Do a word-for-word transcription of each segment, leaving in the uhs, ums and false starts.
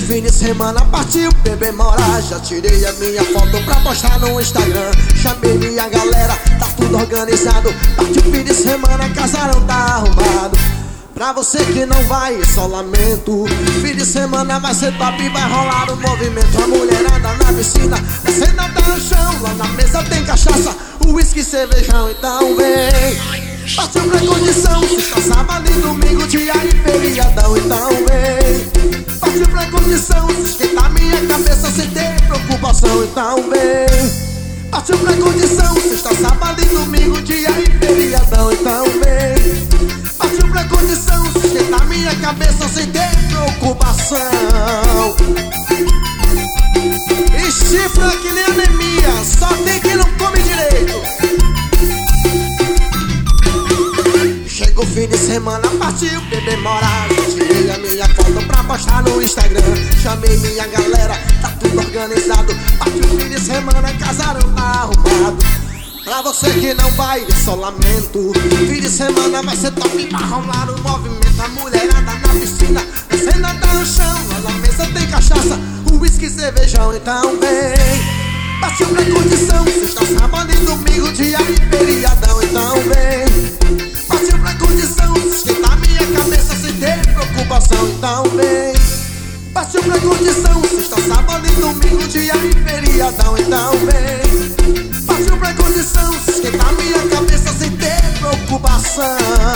fim de semana partiu bebê morar. Já tirei a minha foto pra postar no Instagram. Chamei minha galera, tá tudo organizado. Partiu fim de semana, casarão tá arrumado. Pra você que não vai, só lamento. Fim de semana vai ser top, vai rolar um movimento. A mulherada na piscina, descendo até no chão. Lá na mesa tem cachaça, uísque, cervejão, então vem. Partiu pra condição, sexta, sábado e domingo, dia e feriadão, então vem. Partiu pra condição, se esquentar minha cabeça sem ter preocupação, então vem. Partiu pra condição, sexta, sábado e domingo, dia e feriadão, então vem. Partiu pra condição, se esquentar minha cabeça sem ter preocupação. E chifra que nem anemia, só tem quem não come direito. Chegou o fim de semana, partiu bebê morar. Tirei a minha foto pra postar no Instagram. Chamei minha galera, tá tudo organizado. Partiu o fim de semana, casarão tá arrumado. Pra você que não vai, só lamento. Fim de semana vai ser top, vai rolar um movimento. A mulherada na piscina, descendo até no chão. Lá na mesa tem cachaça, uísque, cervejão, então vem. Partiu pra condição, sexta, sábado e domingo, dia e feriadão, então vem. Partiu pra condição, esquentar minha cabeça sem ter preocupação, então vem. Partiu pra condição, sexta, sábado e domingo, dia e feriadão, então vem. Partiu pra condição, esquentar minha cabeça sem ter preocupação.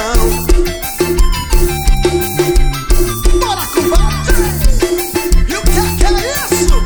Bora, combate! E o que que é isso?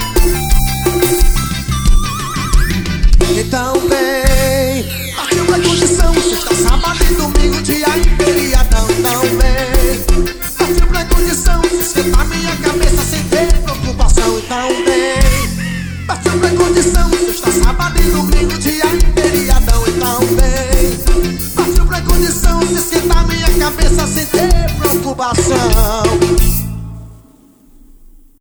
Então vem. Partiu pra condição, sexta, sábado e domingo, dia e feriadão, então vem. Partiu pra condição, esquentar minha cabeça sem ter preocupação, então vem. Partiu pra condição, sexta, sábado e domingo, dia e feriadão, então vem. Partiu pra condição, se esquentar minha cabeça sem ter preocupação.